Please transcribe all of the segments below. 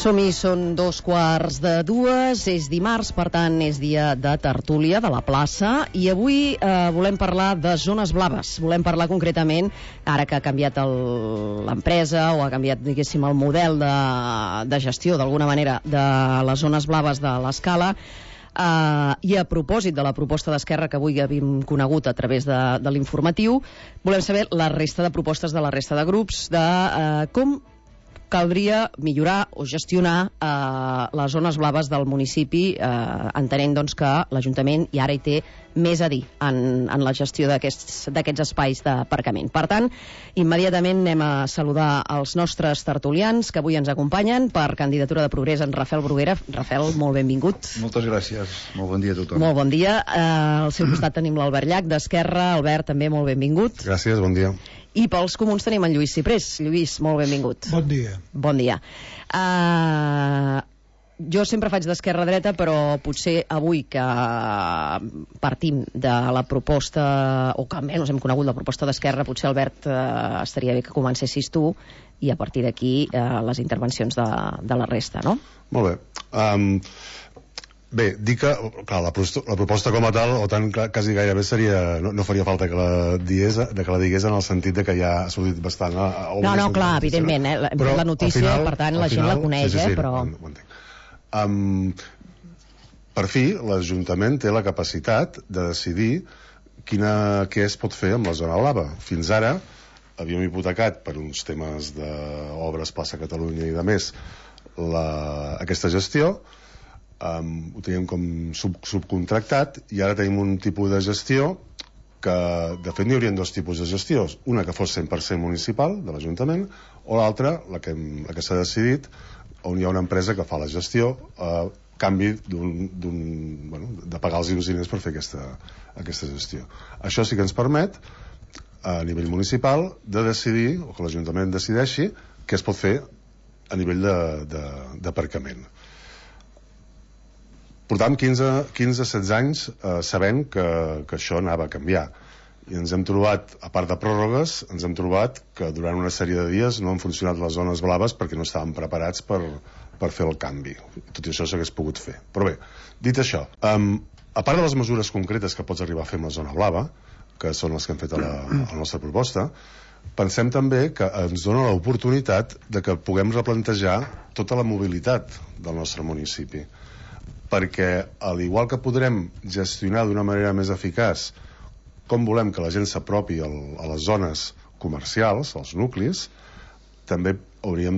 Som-hi, són 2:15, és dimarts, per tant és dia de tertúlia de la plaça, i avui volem parlar de zones blaves. Volem parlar concretament, ara que ha canviat l'empresa o ha canviat, diguéssim, el model de gestió, d'alguna manera, de les zones blaves de l'Escala, i a propòsit de la proposta d'Esquerra que avui havíem conegut a través de l'informatiu, volem saber la resta de propostes de la resta de grups de com caldria millorar o gestionar les zones blaves del municipi, entenent doncs, que l'Ajuntament i ara hi té més a dir en la gestió d'aquests espais d'aparcament. Per tant, immediatament anem a saludar els nostres tertulians que avui ens acompanyen. Per Candidatura de Progrés, en Rafael Bruguera. Rafael, molt benvingut. Moltes gràcies. Molt bon dia a tothom. Molt bon dia. Al seu costat tenim l'Albert Llach, d'Esquerra. Albert, també molt benvingut. Gràcies, bon dia. I pels comuns tenim en Lluís Ciprés. Lluís, molt benvingut. Bon dia. Bon dia. Jo sempre faig d'esquerra-dreta, però potser avui que partim de la proposta, o que almenys hem conegut la proposta d'Esquerra, potser, Albert, estaria bé que comencessis tu i a partir d'aquí les intervencions de la resta, no? Molt bé. Bé, dir que clar, la proposta com a tal, o tant quasi gairebé seria, no faria falta que la digués en el sentit de que ja ha sortit bastant. No, clar, evidentment, la notícia, per tant, la gent la coneix, sí, però... Ho entenc. Per fi, l'Ajuntament té la capacitat de decidir què es pot fer amb la zona blava. Fins ara havíem hipotecat per uns temes d'obres Plaça Catalunya i de més aquesta gestió. Ho teníem com subcontractat i ara tenim un tipus de gestió que, de fet, n'hi haurien dos tipus de gestions, una que fos 100% municipal de l'Ajuntament, o l'altra, la que s'ha decidit, on hi ha una empresa que fa la gestió a canvi de pagar els diners per fer aquesta gestió. Això sí que ens permet a nivell municipal de decidir, o que l'Ajuntament decideixi què es pot fer a nivell d'aparcament. Portàvem 15-16 anys sabent que això anava a canviar, i ens hem trobat, a part de pròrrogues, ens hem trobat que durant una sèrie de dies no han funcionat les zones blaves perquè no estàvem preparats per fer el canvi. Tot i això s'hagués pogut fer. Però bé, dit això, a part de les mesures concretes que pots arribar a fer amb la zona blava, que són les que hem fet a la nostra proposta, pensem també que ens dona l'oportunitat de que puguem replantejar tota la mobilitat del nostre municipi, perquè al igual que podrem gestionar d'una manera més eficaç com volem que la gent s'apropi a les zones comercials, als nuclis, també hauríem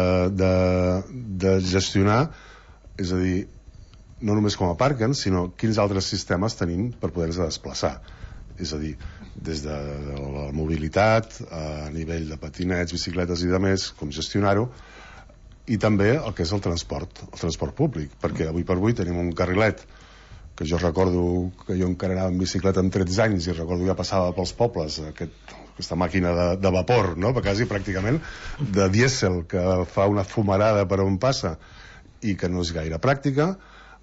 de gestionar, és a dir, no només com aparquen, sinó quins altres sistemes tenim per poder-nos desplaçar. És a dir, des de la mobilitat, a nivell de patinets, bicicletes i demés, com gestionar-ho, i també el que és el transport públic, perquè avui per avui tenim un carrilet que jo recordo que jo encara anava en bicicleta amb 13 anys i recordo ja passava pels pobles aquesta màquina de vapor, no? Quasi pràcticament de dièsel, que fa una fumarada per on passa i que no és gaire pràctica,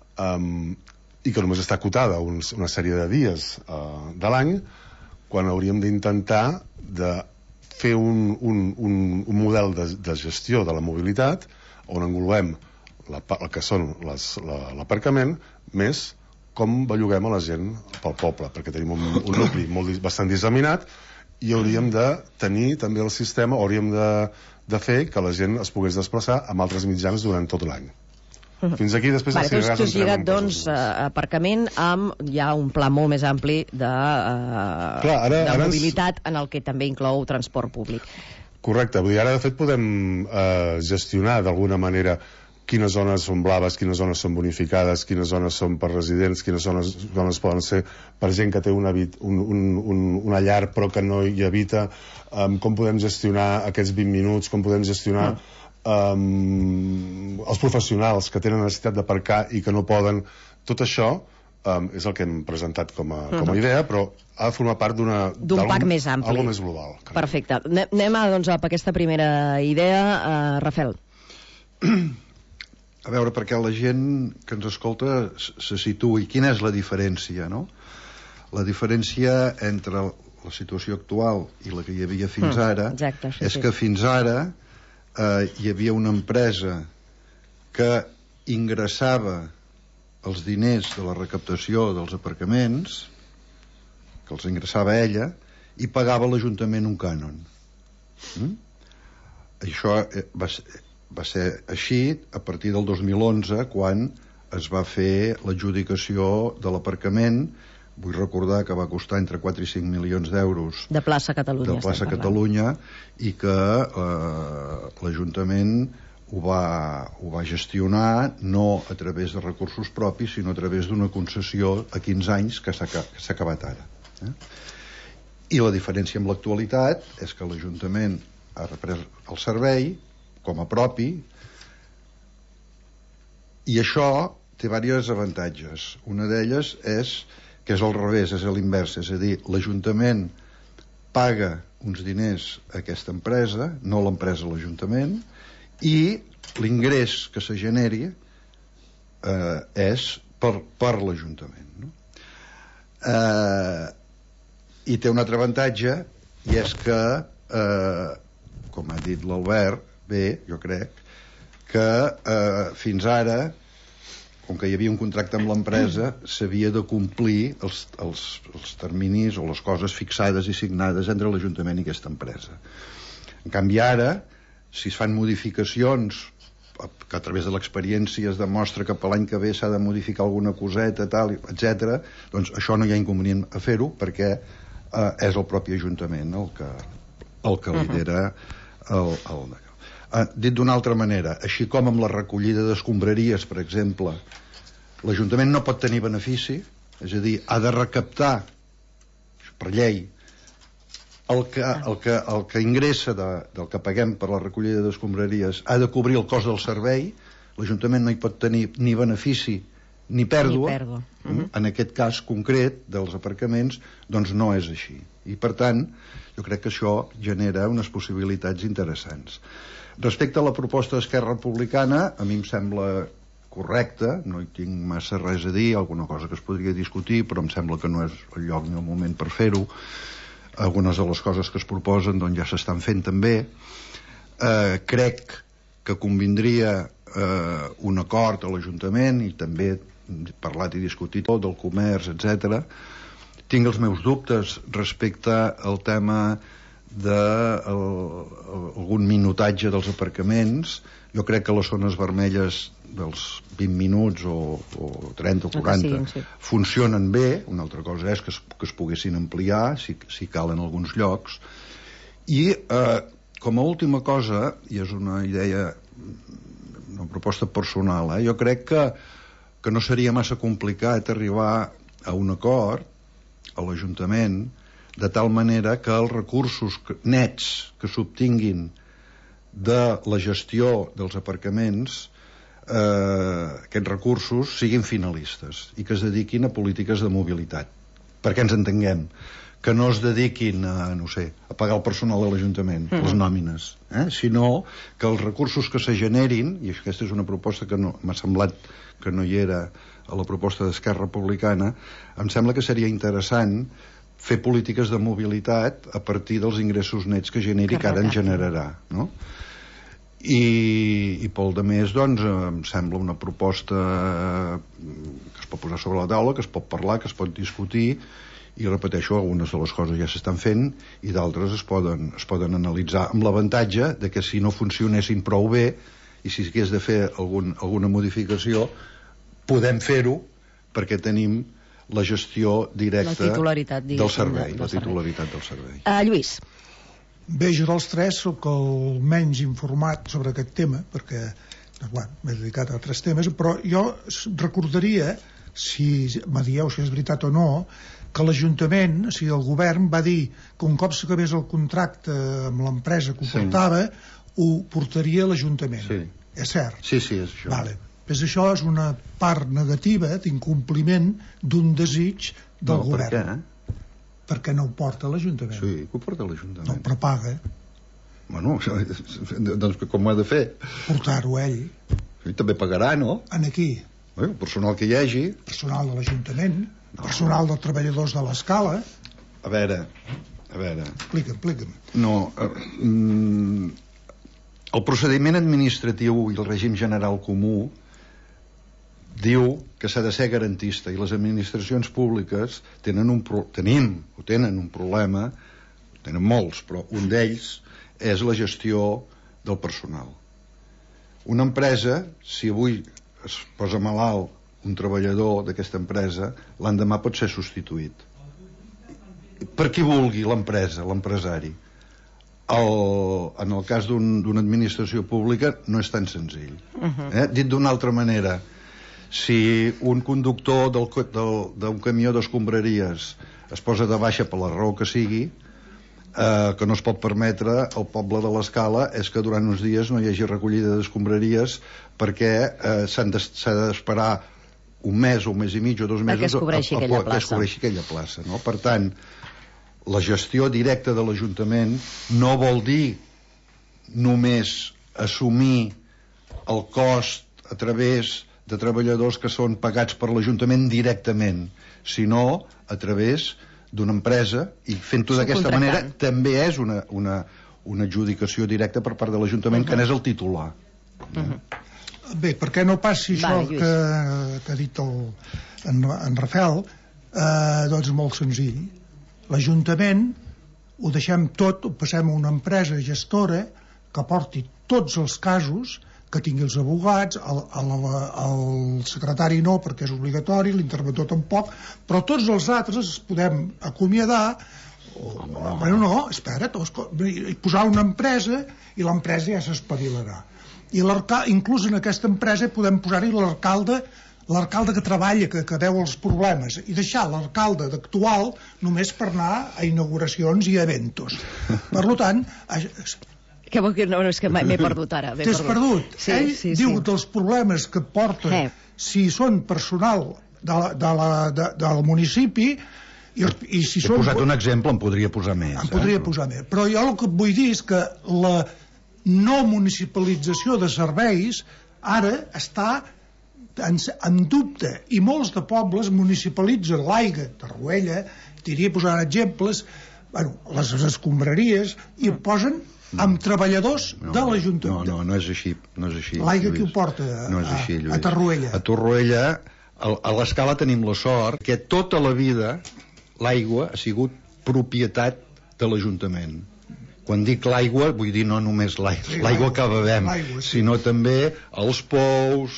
i que només està acotada una sèrie de dies de l'any, quan hauríem d'intentar de fer un model de gestió de la mobilitat on engloem el que són l'aparcament més com belluguem a la gent pel poble, perquè tenim un nucli bastant disseminat i hauríem de tenir també el sistema, hauríem de fer que la gent es pogués desplaçar amb altres mitjans durant tot l'any. Fins aquí, després... Vale, tu has lligat, doncs, aparcament amb ja un pla molt més ampli de mobilitat en el que també inclou transport públic. Correcte, vull dir, ara de fet podem gestionar d'alguna manera quines zones són blaves, quines zones són bonificades, quines zones són per residents, quines zones poden ser per gent que té una llar però que no hi habita, com podem gestionar aquests 20 minuts, com podem gestionar els professionals que tenen necessitat d'aparcar i que no poden. Tot això és el que hem presentat com a idea, però ha de formar part d'un pack més ampli, algo més global. Perfecte. Anem doncs a aquesta primera idea. Rafael. A veure, perquè la gent que ens escolta se situï. Quina és la diferència, no? La diferència entre la situació actual i la que hi havia fins ara és que fins ara hi havia una empresa que ingressava els diners de la recaptació dels aparcaments, que els ingressava ella, i pagava l'Ajuntament un cànon. Això va ser així a partir del 2011, quan es va fer l'adjudicació de l'aparcament. Vull recordar que va costar entre 4 i 5 milions d'euros de Plaça Catalunya, de Plaça Catalunya, i que l'Ajuntament ho va gestionar no a través de recursos propis, sinó a través d'una concessió a 15 anys que s'ha acabat ara. I la diferència amb l'actualitat és que l'Ajuntament ha reprès el servei com a propi, i això té diversos avantatges. Una d'elles és que és al revés, és a l'invers, és a dir, l'Ajuntament paga uns diners a aquesta empresa, no l'empresa a l'Ajuntament, i l'ingrés que se generi és per l'Ajuntament, no? I té un altre avantatge, i és que com ha dit l'Albert bé, jo crec que fins ara, com que hi havia un contracte amb l'empresa, s'havia de complir els terminis o les coses fixades i signades entre l'Ajuntament i aquesta empresa. En canvi ara, si es fan modificacions, que a través de l'experiència es demostra que per l'any que ve s'ha de modificar alguna coseta, tal, etc., doncs això no hi ha inconvenient a fer-ho, perquè és el propi Ajuntament el que lidera dit d'una altra manera, així com amb la recollida d'escombraries, per exemple, l'Ajuntament no pot tenir benefici, és a dir, ha de recaptar per llei el que ingressa del que paguem per la recollida d'escombraries, ha de cobrir el cost del servei. L'Ajuntament no hi pot tenir ni benefici ni pèrdua. En aquest cas concret dels aparcaments, doncs no és així, i per tant jo crec que això genera unes possibilitats interessants. Respecte a la proposta d'Esquerra Republicana, a mi em sembla correcta, no hi tinc massa res a dir, alguna cosa que es podria discutir, però em sembla que no és el lloc ni el moment per fer-ho. Algunes de les coses que es proposen doncs ja s'estan fent també. Crec que convindria un acord a l'Ajuntament, i també parlat i discutit tot del comerç, etc. Tinc els meus dubtes respecte al tema d'algun minutatge dels aparcaments. Jo crec que les zones vermelles dels 20 minuts o 30 o 40 funcionen bé. Una altra cosa és que es poguessin ampliar si cal en alguns llocs. I com a última cosa, i és una idea, una proposta personal, jo crec que no seria massa complicat arribar a un acord a l'Ajuntament de tal manera que els recursos nets que s'obtinguin de la gestió dels aparcaments, aquests recursos siguin finalistes i que es dediquin a polítiques de mobilitat, perquè ens entenguem, que no es dediquin a pagar el personal de l'Ajuntament, les nòmines, sinó que els recursos que se generin, i aquesta és una proposta que m'ha semblat que no hi era a la proposta d'Esquerra Republicana, em sembla que seria interessant fer polítiques de mobilitat a partir dels ingressos nets que generi, que ara en generarà, no? I pel de més, doncs, em sembla una proposta que es pot posar sobre la taula, que es pot parlar, que es pot discutir, i repeteixo, algunes de les coses ja s'estan fent i d'altres es poden analitzar, amb l'avantatge de que si no funcionessin prou bé i si hagués de fer alguna modificació, podem fer-ho perquè tenim la gestió directa del servei, la titularitat del servei. Lluís. Bé, jo dels tres soc el menys informat sobre aquest tema, perquè m'he dedicat a altres temes, però jo recordaria, si me dieu si és veritat o no, que l'Ajuntament, o sigui, el govern va dir que un cop s'acabés el contracte amb l'empresa que ho portava, ho portaria a l'Ajuntament. Sí. És cert? Sí, és això. Vale. Pues això és una part negativa d'incompliment d'un desig del govern. Per què? Perquè no ho porta a l'Ajuntament. Sí, que ho porta a l'Ajuntament. No, però paga. Bueno, doncs com ho ha de fer? Portar-ho ell. I també pagarà, no? En aquí. El personal que hi hagi. Personal de l'Ajuntament, personal dels treballadors de l'Escala. A veure. Explica'm. No, El procediment administratiu i el règim general comú diu que s'ha de ser garantista, i les administracions públiques tenen un problema, tenen molts, però un d'ells és la gestió del personal. Una empresa, si avui es posa malalt un treballador d'aquesta empresa, l'endemà pot ser substituït per qui vulgui, l'empresa, l'empresari. En el cas d'una administració pública no és tan senzill. Dit d'una altra manera, si un conductor d'un camió d'escombraries es posa de baixa per la raó que sigui, que no es pot permetre al poble de l'Escala és que durant uns dies no hi hagi recollida d'escombraries perquè s'ha d'esperar un mes o un mes i mig o 2 mesos que es cobreixi aquella plaça, no? Per tant, la gestió directa de l'Ajuntament no vol dir només assumir el cost a través de treballadors que són pagats per l'Ajuntament directament, sinó a través d'una empresa, i fent-ho d'aquesta manera també és una adjudicació directa per part de l'Ajuntament, que n'és el titular. Bé, perquè no passi això que ha dit en Rafael, doncs molt senzill. L'Ajuntament ho deixem tot, ho passem a una empresa gestora que porti tots els casos, que tingui els abogats, el secretari no, perquè és obligatori, l'interventor tampoc, però tots els altres els podem acomiadar, posar una empresa i l'empresa ja s'espavilarà. I inclús en aquesta empresa podem posar-hi l'alcalde que treballa, que deu els problemes, i deixar l'alcalde actual només per anar a inauguracions i a eventos. Per tant... Què vol dir? No, és que m'he perdut ara. T'has perdut? Ell diu dels problemes que porta si són personal del municipi i si són... He posat un exemple, en podria posar més. En podria posar més. Però jo el que vull dir és que la no municipalització de serveis ara està en dubte, i molts de pobles municipalitzen l'aigua, Tarruella, diria posant exemples, les escombraries, i posen amb treballadors de l'Ajuntament. No és així. L'aigua qui ho porta a Tarruella? A Torroella, a l'Escala tenim la sort que tota la vida l'aigua ha sigut propietat de l'Ajuntament. Quan dic l'aigua, vull dir no només l'aigua que bevem, sinó també els pous,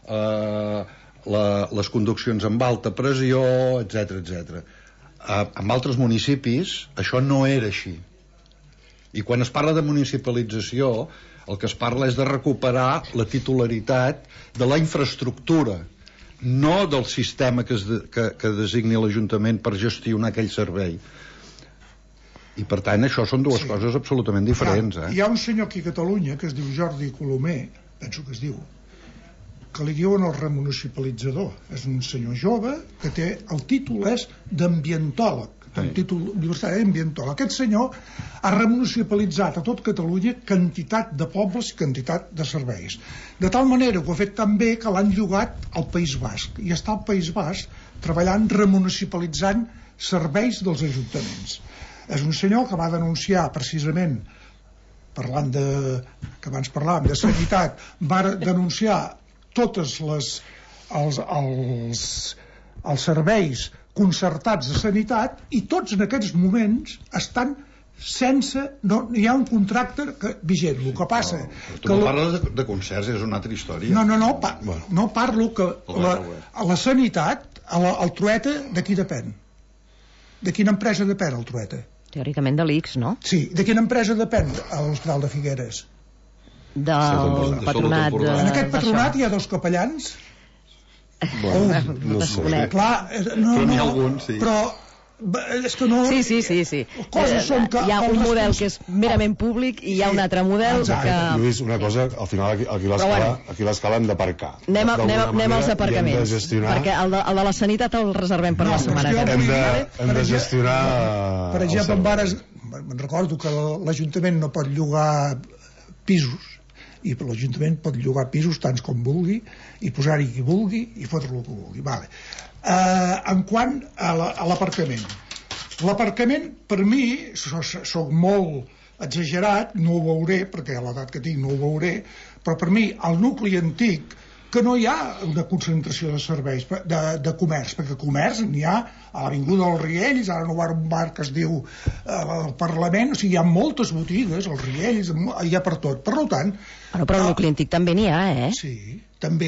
les conduccions amb alta pressió, etc. En altres municipis això no era així. I quan es parla de municipalització, el que es parla és de recuperar la titularitat de la infraestructura, no del sistema que designi l'Ajuntament per gestionar aquell servei. I per tant això són dues coses absolutament diferents. Hi ha un senyor aquí a Catalunya que es diu Jordi Colomer, penso que es diu, que li diuen el remunicipalitzador. És un senyor jove que té el títol és d'ambientòleg, un títol universitari d'ambientòleg. Aquest senyor ha remunicipalitzat a tot Catalunya quantitat de pobles i quantitat de serveis. De tal manera que ho ha fet tan bé que l'han llogat al País Basc, i està al País Basc treballant remunicipalitzant serveis dels ajuntaments. És un senyor que va denunciar precisament, parlant que abans parlàvem de sanitat, va denunciar tots els serveis concertats de sanitat, i tots en aquests moments estan sense... No hi ha un contracte vigent. El que passa... Tu no parles de concerts, és una altra història. No parlo que la sanitat, el Trueta, de qui depèn? De quina empresa depèn el Trueta? Teòricament de l'ICS, no? Sí. De quina empresa depèn l'Hospital de Figueres? Del patronat. En aquest patronat hi ha 2 capellans? No sé. Clar, però n'hi ha algun, sí. Però és que no... Sí. Hi ha un model que és merament públic i hi ha un altre model que... Lluís, una cosa, al final aquí a l'Escala hem d'aparcar. Anem als aparcaments, perquè el de la sanitat el reservem per la setmana que ve. Hem de gestionar... Per exemple, me'n recordo que l'Ajuntament no pot llogar pisos, i l'Ajuntament pot llogar pisos tants com vulgui i posar-hi qui vulgui i fotre-lo que vulgui. En quant a l'aparcament, per mi soc molt exagerat, no ho veuré, perquè a l'edat que tinc no ho veuré, però per mi el nucli antic, que no hi ha una concentració de serveis, de comerç, perquè comerç n'hi ha a l'Avinguda dels Riells, ara no va un bar que es diu el Parlament, o sigui, hi ha moltes botigues, els Riells, hi ha per tot. Per tant... Però el nucli antic també n'hi ha, eh? Sí, també.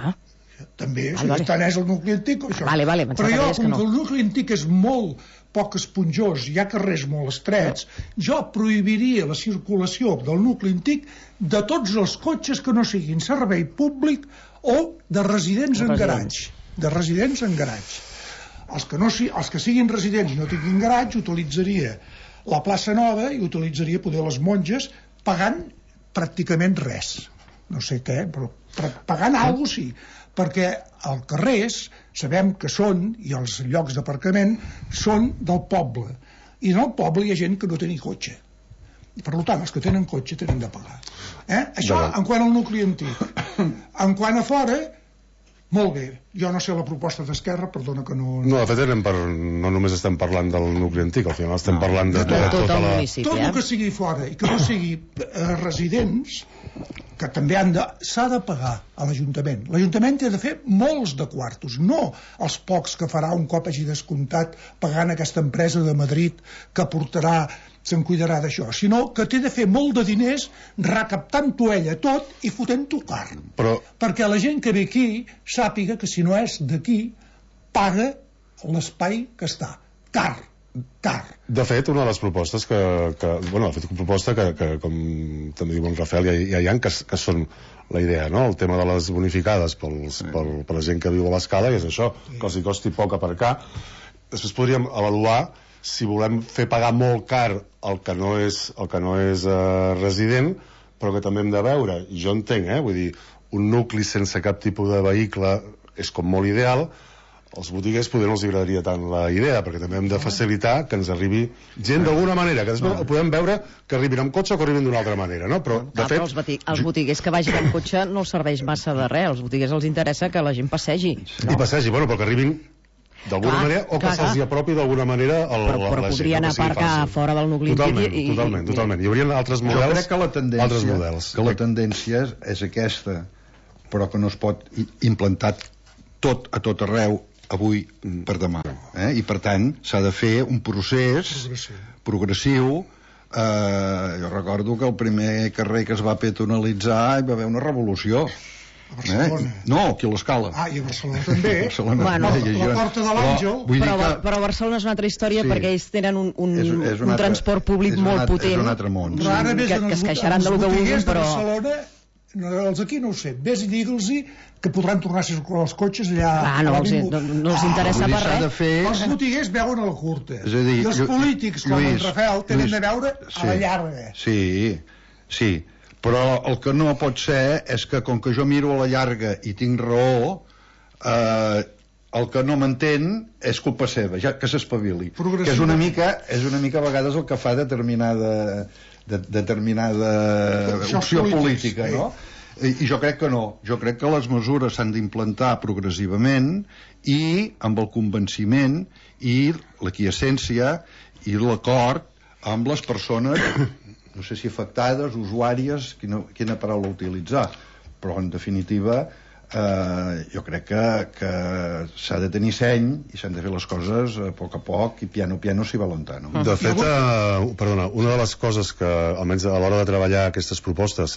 També, o sigui, tant és el nucli antic com això. Vale, però jo, com que el nucli antic és molt poc esponjós, hi ha carrers molt estrets, jo prohibiria la circulació del nucli antic de tots els cotxes que no siguin servei públic o de residents en garatge. De residents en garatge. Els que siguin residents i no tinguin garatge, utilitzaria la plaça Nova i utilitzaria poder les monges pagant pràcticament res. No sé què, però pagant alguna cosa sí. Perquè els carrers sabem que són, i els llocs d'aparcament són del poble, i en el poble hi ha gent que no té ni cotxe, i per tant els que tenen cotxe tenen de pagar. Això en quant al nucli antic. En quant a fora, molt bé, jo no sé la proposta d'Esquerra, perdona que no... No, de fet no només estem parlant del nucli antic, al final estem parlant de tot el municipi. Tot el que sigui fora i que no sigui residents, que també s'ha de pagar a l'Ajuntament. L'Ajuntament té de fer molts de quartos, no els pocs que farà un cop hagi descomptat pagant aquesta empresa de Madrid que portarà, se'n cuidarà d'això, sinó que té de fer molt de diners recaptant-ho ella tot i fotent-ho car. Perquè la gent que ve aquí sàpiga que si no és d'aquí paga l'espai que està. Car. De fet, una de les propostes una proposta que com també diu en Rafael, ja hi ha que són la idea, no? El tema de les bonificades per la gent que viu a l'escala, i és això, que els hi costi poc aparcar. Després podríem avaluar si volem fer pagar molt car el que no és resident, però que també hem de veure, i jo entenc, vull dir, un nucli sense cap tipus de vehicle és com molt ideal. Els botiguers potser no els agradaria tant la idea, perquè també hem de facilitar que ens arribi gent d'alguna manera, que després podem veure que arribin amb cotxe o que arribin d'una altra manera, no? Però, de fet... Els botiguers que vagin amb cotxe no els serveix massa de res, als botiguers els interessa que la gent passegi. I passegi, però que arribin d'alguna manera, o que se'ls apropi d'alguna manera a la gent. Però podrien aparcar fora del nucli antic. Totalment. Hi haurien altres models. Jo crec que la tendència és aquesta, però que no es pot implantar a tot arreu avui per demà, i per tant s'ha de fer un procés progressiu. Jo recordo que el primer carrer que es va peatonalitzar hi va haver una revolució a Barcelona. No, aquí a l'Escala. I a Barcelona també. La Porta de l'Àngel. Però Barcelona és una altra història, perquè ells tenen un transport públic molt potent, és un altre món, que es queixaran del que vulguin, però... Els aquí no ho sé, vés i digue'ls-hi que podran tornar a circular els cotxes allà. No els interessa per res. Els botiguers veuen a la curta, i els polítics com en Rafael tenen de veure a la llarga. Sí, però el que no pot ser és que com que jo miro a la llarga i tinc raó, el que no m'entén és culpa seva, ja que s'espavili, que és una mica a vegades el que fa determinada opció política, no? I jo crec que no. Jo crec que les mesures s'han d'implantar progressivament i amb el convenciment i l'aquiescència i l'acord amb les persones, no sé si afectades, usuàries, quina paraula utilitzar, però en definitiva jo crec que s'ha de tenir seny i s'han de fer les coses a poc i piano si va lontano. De fet, una de les coses que, almenys a l'hora de treballar aquestes propostes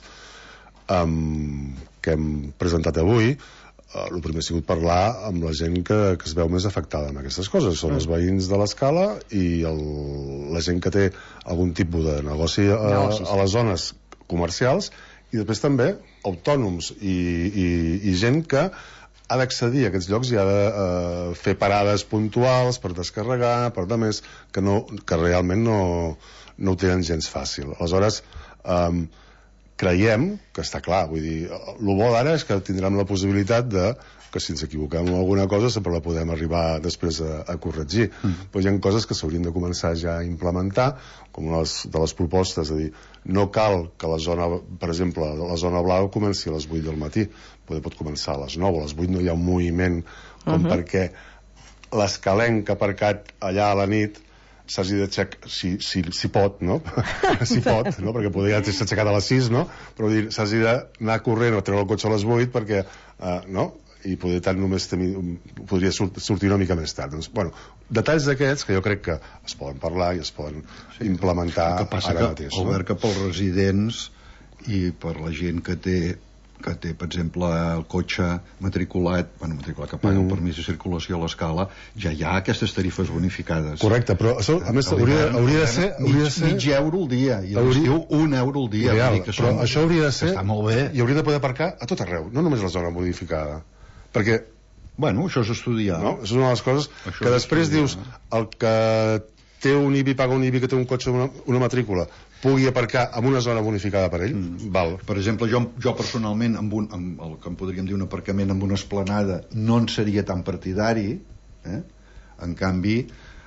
que hem presentat avui, el primer ha sigut parlar amb la gent que es veu més afectada amb aquestes coses. Són els veïns de l'Escala i la gent que té algun tipus de negoci a les zones comercials, i després també autònoms i gent que ha d'accedir a aquests llocs i ha de fer parades puntuals per descarregar, per de més, que realment no ho tenen gens fàcil. Aleshores, creiem que està clar, vull dir, el bo d'ara és que tindrem la possibilitat que si ens equivoquem en alguna cosa sempre la podem arribar després a corregir. Però hi ha coses que s'haurien de començar ja a implementar, com una de les propostes, és a dir, no cal que la zona, per exemple, la zona blava comenci a les 8 del matí, pot començar a les 9, a les 8 no hi ha un moviment com perquè l'escalenc aparcat allà a la nit s'hagi d'aixecar, si pot, no? Si pot, no? Perquè podria ser aixecat a les 6, no? Però s'hagi d'anar corrent o treure el cotxe a les 8 perquè, no? I poder tant només podria sortir una mica més tard. Doncs, bueno, detalls d'aquests que jo crec que es poden parlar i es poden implementar ara mateix. Albert, que pels residents i per la gent que té, per exemple, el cotxe matriculat que paga el permís de circulació a l'escala, ja hi ha aquestes tarifes bonificades. Correcte, però això, a més, hauria de ser... Mig euro al dia, i a l'estiu €1 al dia. Però això hauria de ser... Està molt bé. I hauria de poder aparcar a tot arreu, no només a la zona modificada. Perquè... Bueno, això és estudiar. No? És una de les coses que després dius, el que té un IBI, paga un IBI, que té un cotxe, una matrícula, pugui aparcar en una zona bonificada per ell, val. Per exemple, jo personalment, amb el que en podríem dir un aparcament amb una esplanada, no en seria tan partidari, en canvi,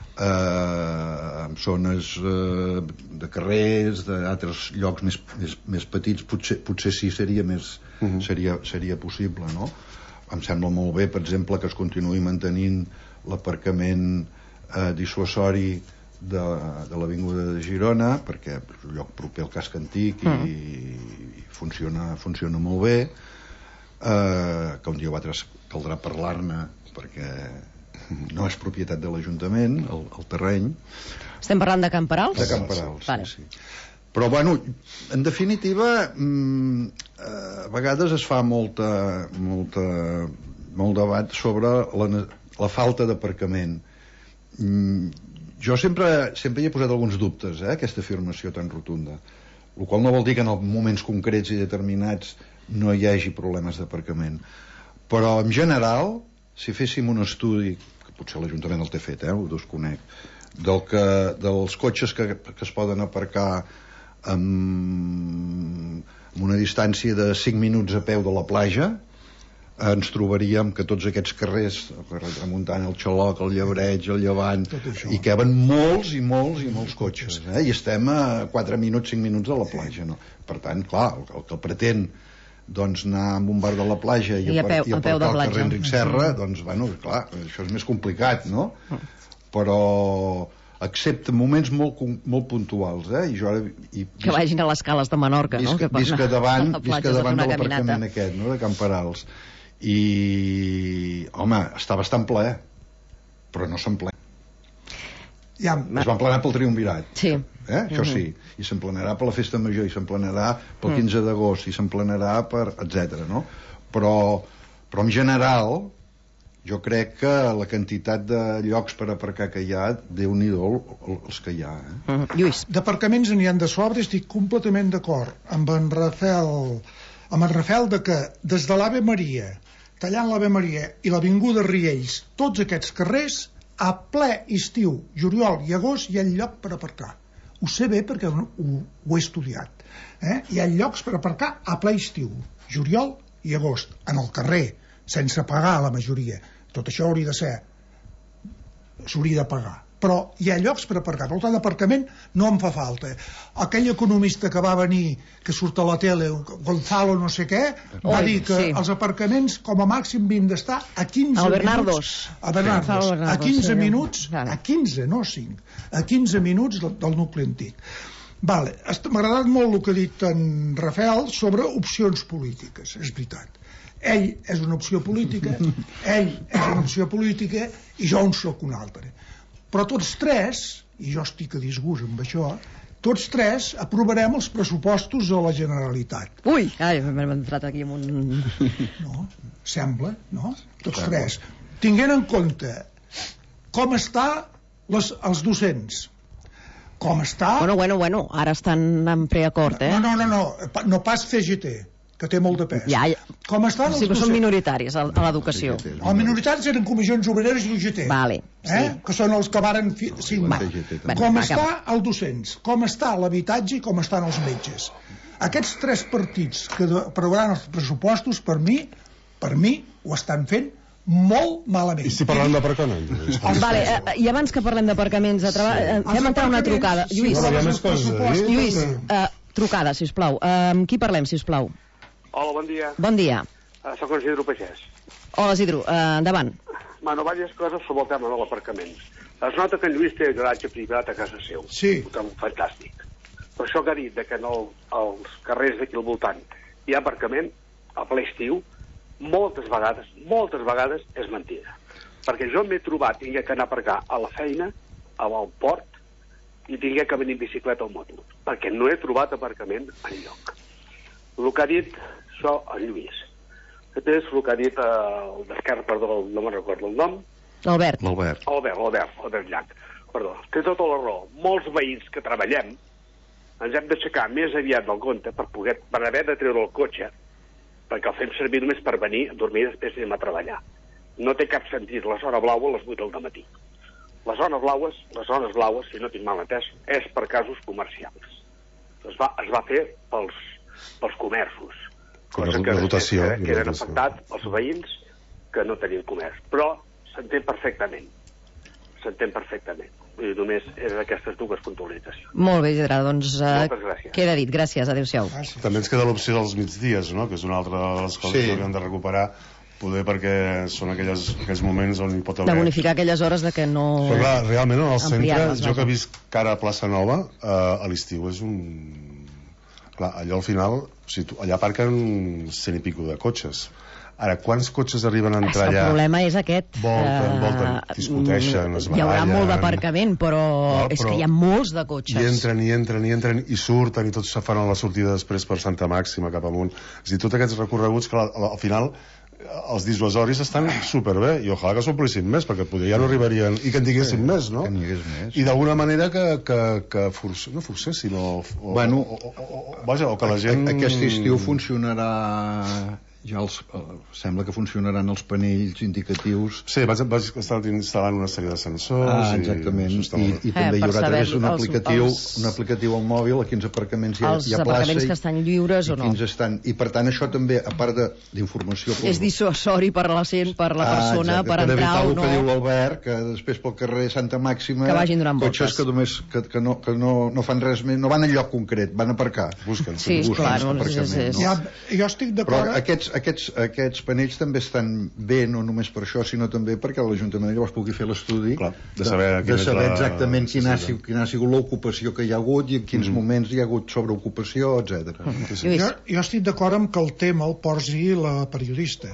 en zones de carrers, d'altres llocs més petits, potser sí seria possible, no? Em sembla molt bé, per exemple, que es continuï mantenint l'aparcament dissuasori de l'avinguda de Girona, perquè és un lloc proper al casc antic i funciona molt bé, que un dia o altre caldrà parlar-ne perquè no és propietat de l'Ajuntament, el terreny. Estem parlant de Camperals? De Camperals, vale. Sí. Però, bueno, en definitiva, a vegades es fa molt debat sobre la falta d'aparcament. Jo sempre hi he posat alguns dubtes, aquesta afirmació tan rotunda, el qual no vol dir que en moments concrets i determinats no hi hagi problemes d'aparcament, però en general, si féssim un estudi, que potser l'Ajuntament el té fet, ho desconec, dels cotxes que es poden aparcar amb una distància de 5 minuts a peu de la platja, ens trobaríem que tots aquests carrers, remuntant el Xaloc, el Llebreig, el Llevant, hi caben molts i molts cotxes, i estem a 4 minuts, 5 minuts de la platja, no? Per tant, clar, el que pretén anar amb un bar de la platja i aparcar al carrer Enric Serra, doncs, bueno, clar, això és més complicat, no? Però excepte moments molt puntuals, que vagin a les cales de Menorca, no? Visca davant de l'aparcament aquest, no?, de Camperals. I, home, està bastant ple, però no s'emplena. Es va emplenar pel Triumvirat, això sí, i s'emplenarà per la Festa Major, i s'emplenarà pel 15 d'agost, i s'emplenarà per etc. no? Però en general jo crec que la quantitat de llocs per aparcar que hi ha, Déu-n'hi-do els que hi ha. Lluís. D'aparcaments n'hi ha de sobre, estic completament d'acord amb en Rafel de que des de l'Ave Maria, tallant l'Ave Maria i l'Avinguda Riells, tots aquests carrers, a ple estiu, juliol i agost, hi ha lloc per aparcar. Ho sé bé perquè ho he estudiat. Hi ha llocs per aparcar a ple estiu, juliol i agost, en el carrer, sense pagar la majoria. Tot això s'hauria de pagar. Però hi ha llocs per aparcar. Per tant, d'aparcament no em fa falta. Aquell economista que va venir, que surt a la tele, Gonzalo no sé què, va dir que els aparcaments com a màxim havien d'estar a 15 minuts. A 15 minuts, a 15, no 5, a 15 minuts del nucli antic. M'ha agradat molt el que ha dit en Rafel sobre opcions polítiques, és veritat. Ell és una opció política, i jo en soc una altra. Però tots tres, i jo estic a disgust amb això, tots tres aprovarem els pressupostos de la Generalitat. Ui, m'hem entrat aquí amb un... No, sembla, no? Tots tres. Tinguent en compte com estan els docents, com està... Bueno, ara estan en preacord, No pas CGT, que té molt de pes. Com estan els docents? Són minoritaris a l'educació. Els minoritaris eren comissions obreres i UGT, que són els que varen signar. Com està el docents, com està l'habitatge i com estan els metges. Aquests tres partits que aprovaran els pressupostos, per mi, ho estan fent molt malament. I si parlem d'aparcaments? I abans que parlem d'aparcaments, fem entrar una trucada. Lluís, trucada, sisplau. Amb qui parlem, sisplau? Hola, bon dia. Bon dia. Soc en Isidro Pagès. Hola, Isidro, endavant. Bueno, diverses coses sobre el tema de l'aparcament. Es nota que en Lluís té garatge privat a casa seu. Sí. Fantàstic. Però això que ha dit, que als carrers d'aquí al voltant hi ha aparcament, a ple estiu, moltes vegades és mentida. Perquè jo m'he trobat, tingué que anar a aparcar a la feina, al port, i tingué que venir en bicicleta o moto, perquè no he trobat aparcament enlloc. El que ha dit això en Lluís. Aquest és el que ha dit el d'Esquerra, perdó, no me'n recordo el nom, Albert Llach. Perdó, té tota la raó. Molts veïns que treballem ens hem d'aixecar més aviat del compte per haver de treure el cotxe, perquè el fem servir només per venir a dormir i després anem a treballar. No té cap sentit la zona blaua a les 8 del matí. Les zones blaues, si no tinc mal entès, és per casos comercials. Es va fer pels comerços. Cosa que eren afectats els veïns que no tenien comerç. Però s'entén perfectament. I només és aquestes dues puntualitzacions. Molt bé, Isidre, doncs moltes gràcies. Queda dit, gràcies, adéu-siau. També ens queda l'opció dels migdies, no? Que és una altra de les coses que hauríem de recuperar, poder, perquè són aquells moments on hi pot haver... De bonificar aquelles hores de que no... Però clar, realment en el centre, jo que he vist cara a Plaça Nova, a l'estiu és un... Clar, allò al final, allà aparquen 100 i pico de cotxes. Ara, quants cotxes arriben a entrar allà? El problema és aquest. Volten, discuteixen, es barallen... Hi haurà molt d'aparcament, però és que hi ha molts de cotxes. I entren, i surten, i tots se fan a la sortida després per Santa Màxima, cap amunt. És a dir, tots aquests recorreguts que al final els dissuasoris estan superbé, i ojalà que s'omplissin més, perquè potser ja no arribarien, i que en diguessin més, no? Que n'hi hagués més. I d'alguna manera que no forcessin, o que la gent... Aquest estiu funcionarà... sembla que funcionaran els panells indicatius. Sí, vaig estar instal·lant una sèrie de sensors. Exactament, i també hi haurà a través d'un aplicatiu al mòbil a quins aparcaments hi ha plaça, els aparcaments que estan lliures o no. I per tant això també, a part d'informació, és dissuasori per la persona per entrar o no. Per evitar el que diu l'Albert, que després pel carrer Santa Màxima que vagin donant voltes, cotxes que no fan res més, no van a lloc concret, van a aparcar, busquen aparcament. Jo estic d'acord. Però aquests panells també estan bé, no només per això, sinó també perquè l'Ajuntament llavors pugui fer l'estudi de saber exactament quina ha sigut l'ocupació que hi ha hagut i en quins moments hi ha hagut sobreocupació, etc. Jo estic d'acord amb que el tema el posi la periodista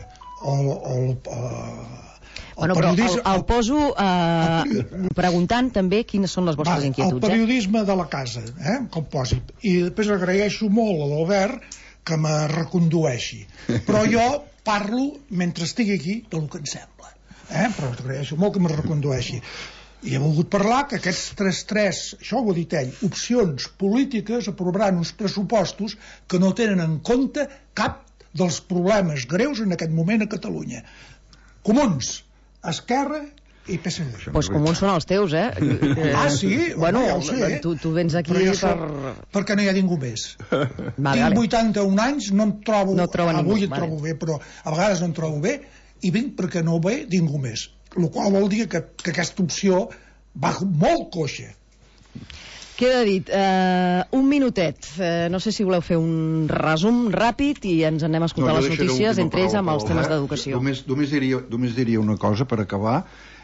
però el poso preguntant també quines són les vostres inquietuds. El periodisme de la casa, que el posi. I després agraeixo molt a l'Albert que me recondueixi, però jo parlo mentre estigui aquí del que em sembla, però agraeixo molt que me recondueixi. I he volgut parlar que aquests tres, això ho ha dit ell, opcions polítiques aprovaran uns pressupostos que no tenen en compte cap dels problemes greus en aquest moment a Catalunya. Comuns, Esquerra i PSC. Doncs comuns són els teus, sí? Bueno, ja ho sé. Tu vens aquí perquè no hi ha ningú més. Tinc 81 anys, no em trobo... Avui em trobo bé, però a vegades no em trobo bé, i vinc perquè no ve ningú més. El qual vol dir que aquesta opció va molt coixa. Queda dit, un minutet. No sé si voleu fer un resum ràpid i ens anem a escoltar les notícies, entre ells amb els temes d'educació. Només diria una cosa per acabar,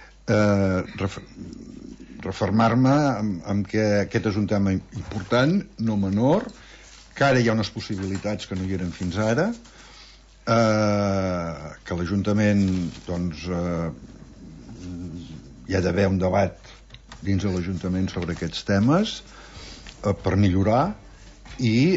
refermar-me en que aquest és un tema important, no menor, que ara hi ha unes possibilitats que no hi eren fins ara, que l'Ajuntament doncs hi ha d'haver un debat dins de l'Ajuntament sobre aquests temes per millorar, i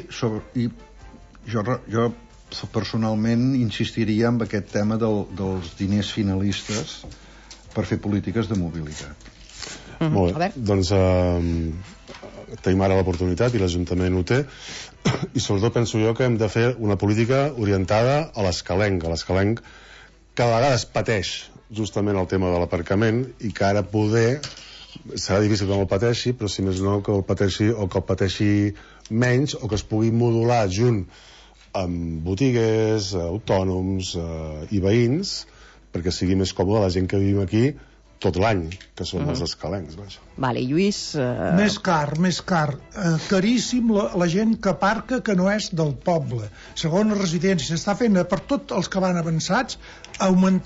jo personalment insistiria en aquest tema dels diners finalistes per fer polítiques de mobilitat. Molt bé, doncs tenim ara l'oportunitat i l'Ajuntament ho té, i sobretot penso jo que hem de fer una política orientada a l'escalenc que a vegades pateix justament el tema de l'aparcament, i que ara poder serà difícil que no el pateixi, però si més no que el pateixi menys, o que es pugui modular junt amb botigues, autònoms i veïns, perquè sigui més còmode la gent que vivim aquí tot l'any, que són els escalencs. Vale, Lluís... Més car. Caríssim la gent que aparca que no és del poble. Segona residència, s'està fent per tots els que van avançats, augmentar